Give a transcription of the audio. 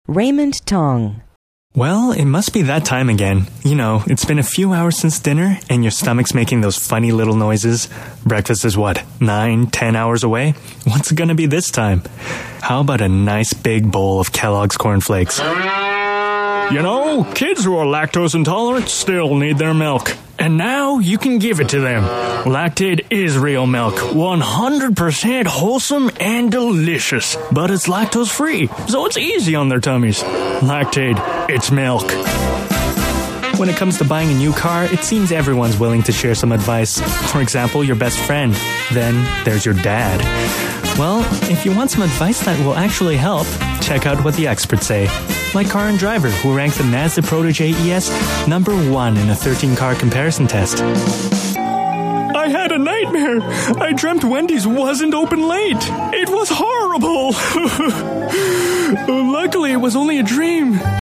Raymond Tong. Well, it must be that time again. You know, it's been a few hours since dinner, and your stomach's making those funny little noises. Breakfast is what, 9-10 hours away? What's it gonna be this time? How about a nice big bowl of Kellogg's Corn Flakes? You know, kids who are lactose intolerant still need their milk. And now you can give it to them. Lactaid is real milk, 100% wholesome and delicious. But it's lactose free, so it's easy on their tummies. Lactaid, it's milk. When it comes to buying a new car, it seems everyone's willing to share some advice. For example, your best friend. Then there's your dad. Well, if you want some advice that will actually help, check out what the experts say. Like Car and Driver, who ranked the Mazda Protege ES number 1 in a 13-car comparison test. I had a nightmare. I dreamt Wendy's wasn't open late. It was horrible. Luckily, it was only a dream.